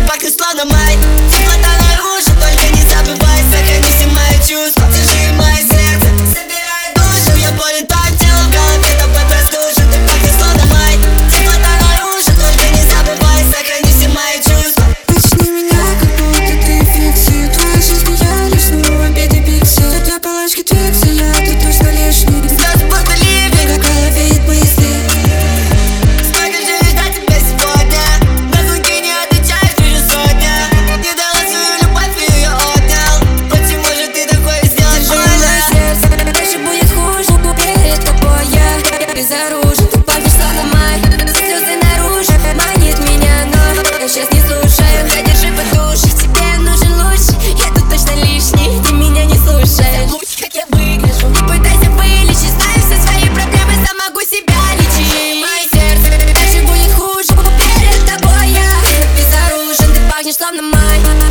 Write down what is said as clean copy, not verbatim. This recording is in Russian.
пахнешь словно май. Теплота наружу, только не забывай. Сохрани все мои чувства, держи мое сердце. Собирай душу, я болен по телу, в голове тобой простужен. Ты пахнешь словно май. Теплота наружу, только не забывай. Сохрани все мои чувства. Начни меня, как будто ты фиксит. В твоей жизни я лишь снова бедный пиксель. Для палочки твикса я тут точно лишний. Слезы будто ливень, как головеет мысли. сколько же ждать тебя сегодня? На звонки не отвечаешь, вижу сотня. Не дала свою любовь, и ее отнял. Почему же ты такое сделать больно? Сердце, дальше будет хуже. Перед тобой я безоружен. Ты пахнешь словно май. Слезы наружу манит меня, но я сейчас не слушаю. Задержи подушек, тебе нужен лучший. Я тут точно лишний, ты меня не слушаешь. Забудь, как я выгляжу, не пытайся вылечить. Знаю все свои проблемы, сам могу себя лечить. Мое сердце, дальше будет хуже. Перед тобой я безоружен. Ты пахнешь словно май.